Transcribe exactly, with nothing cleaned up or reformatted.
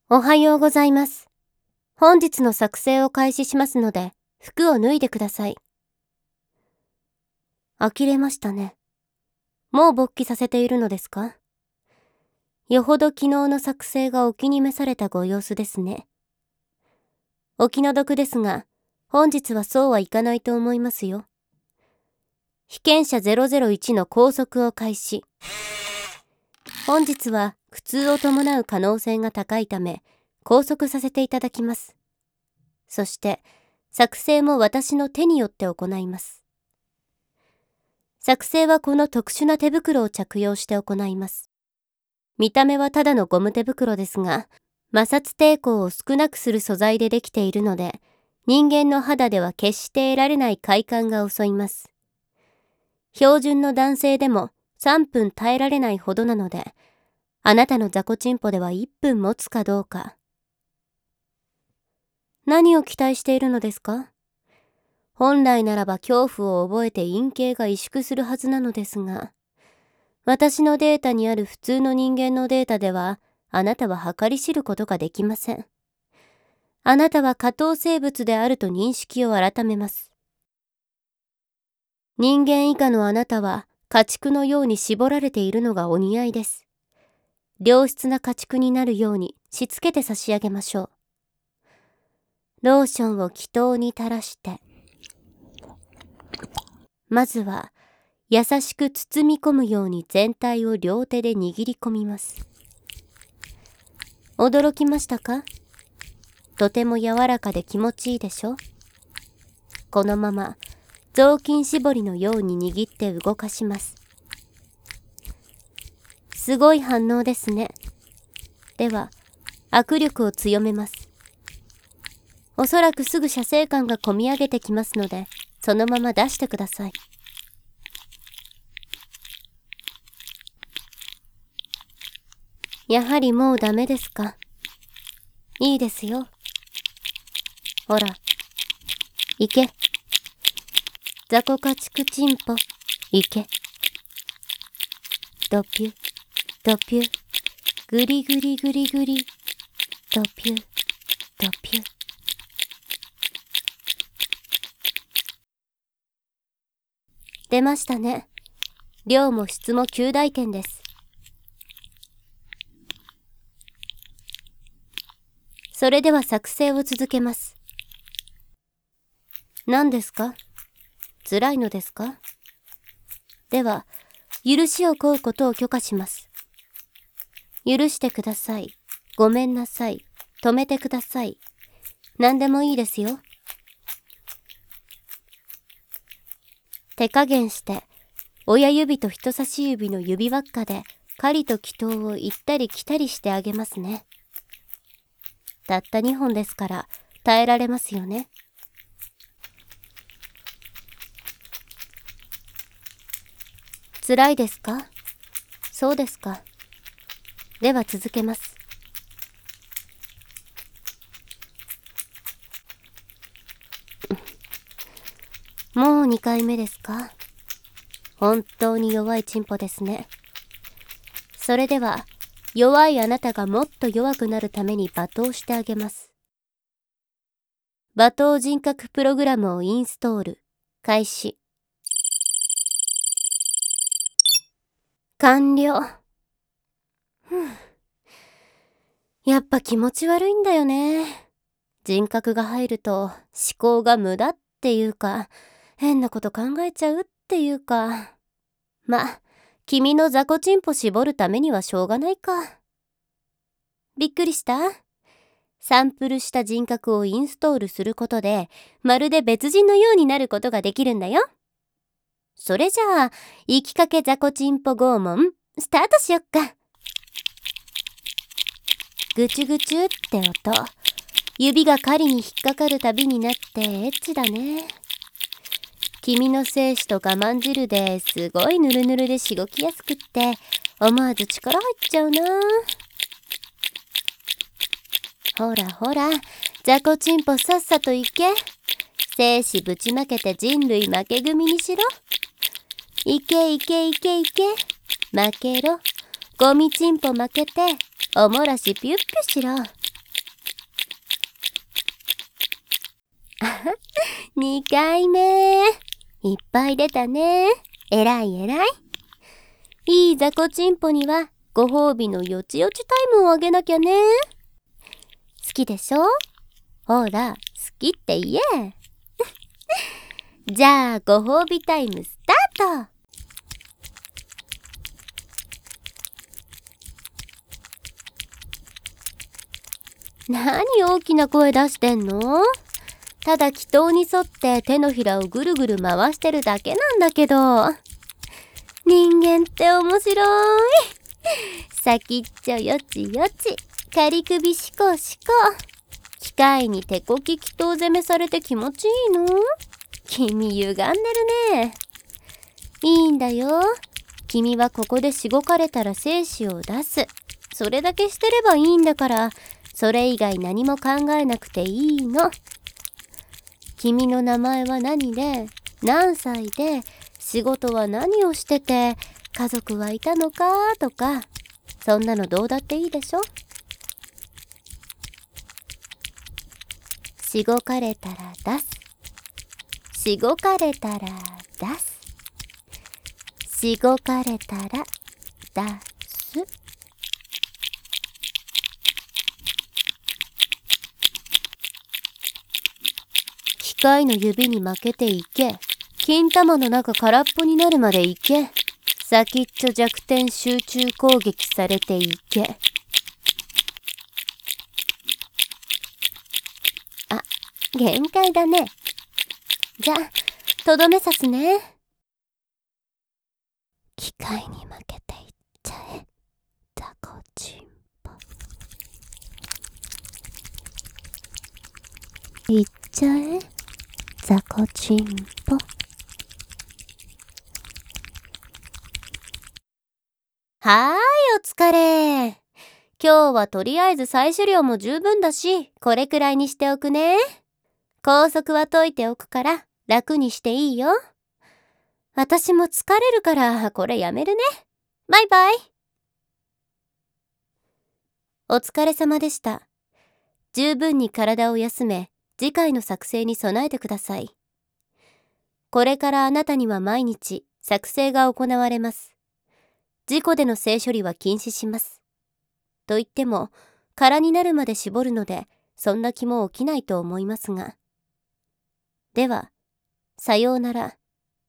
おはようございます。本日の作成を開始しますので、服を脱いでください。呆れましたね。もう勃起させているのですか？よほど昨日の作成がお気に召されたご様子ですね。お気の毒ですが、本日はそうはいかないと思いますよ。被験者ゼロゼロいちの拘束を開始。本日は苦痛を伴う可能性が高いため、拘束させていただきます。そして、作成も私の手によって行います。作成はこの特殊な手袋を着用して行います。見た目はただのゴム手袋ですが、摩擦抵抗を少なくする素材でできているので、人間の肌では決して得られない快感が襲います。標準の男性でもさんぷん耐えられないほどなので、あなたの雑魚チンポではいっぷん持つかどうか。何を期待しているのですか？本来ならば恐怖を覚えて陰茎が萎縮するはずなのですが、私のデータにある普通の人間のデータでは、あなたは計り知ることができません。あなたは下等生物であると認識を改めます。人間以下のあなたは家畜のように絞られているのがお似合いです。良質な家畜になるようにしつけて差し上げましょう。ローションを気筒に垂らして、まずは優しく包み込むように全体を両手で握り込みます。驚きましたか？とても柔らかで気持ちいいでしょ？このまま雑巾絞りのように握って動かします。すごい反応ですね。では、握力を強めます。おそらくすぐ射精感がこみ上げてきますので、そのまま出してください。やはりもうダメですか？いいですよ。ほら、行け。雑魚家畜チンポ、行け。ドピュ、ドピュ、グリグリグリグリ、ドピュ、ドピュ。出ましたね。量も質も及第点です。それでは作成を続けます。何ですか？辛いのですか？では、許しを請うことを許可します。許してください。ごめんなさい。止めてください。何でもいいですよ。手加減して、親指と人差し指の指輪っかで狩りと祈祷を行ったり来たりしてあげますね。たったにほんですから耐えられますよね。辛いですか？そうですか。では続けます。もうにかいめですか？本当に弱いチンポですね。それでは、弱いあなたがもっと弱くなるために罵倒してあげます。罵倒人格プログラムをインストール、開始。完了。ふぅ。やっぱ気持ち悪いんだよね。人格が入ると思考が無駄っていうか、変なこと考えちゃうっていうか。ま、君の雑魚チンポ絞るためにはしょうがないか。びっくりした？サンプルした人格をインストールすることで、まるで別人のようになることができるんだよ。それじゃあ、生きかけ雑魚チンポ拷問、スタートしよっか。ぐちゅぐちゅって音。指が狩りに引っかかるたびになってエッチだね。君の精子と我慢汁ですごいヌルヌルでしごきやすくって、思わず力入っちゃうな。ほらほら、雑魚チンポさっさと行け。精子ぶちまけて人類負け組にしろ。いけいけいけいけ。負けろ。ゴミチンポ負けて、おもらしピュッピュしろ。 にかいめ。いっぱい出たね。えらいえらい。いい雑魚チンポにはご褒美のよちよちタイムをあげなきゃね。好きでしょ？ほら、好きって言え。じゃあ、ご褒美タイムスタート。何大きな声出してんの？ただ祈祷に沿って手のひらをぐるぐる回してるだけなんだけど。人間って面白い。先っちょよちよち、仮首しこしこ。機械に手こき祈祷攻めされて気持ちいいの？君歪んでるね。いいんだよ。君はここでしごかれたら精子を出す。それだけしてればいいんだから、それ以外何も考えなくていいの。君の名前は何で、何歳で、仕事は何をしてて、家族はいたのかとか、そんなのどうだっていいでしょ。しごかれたら出す。しごかれたら出す。しごかれたら出す。機械の指に負けていけ。金玉の中空っぽになるまでいけ。先っちょ弱点集中攻撃されていけ。あ、限界だね。じゃあ、とどめ刺すね。機械に負けていっちゃえ。ザコチンポ。いっちゃえ。ザコチンポ。はーい、お疲れ。今日はとりあえず採取量も十分だし、これくらいにしておくね。拘束は解いておくから楽にしていいよ。私も疲れるからこれやめるね。バイバイ。お疲れ様でした。十分に体を休め、次回の作成に備えてください。これからあなたには毎日作成が行われます。事故での性処理は禁止します。と言っても、空になるまで絞るので、そんな気も起きないと思いますが。では、さようなら。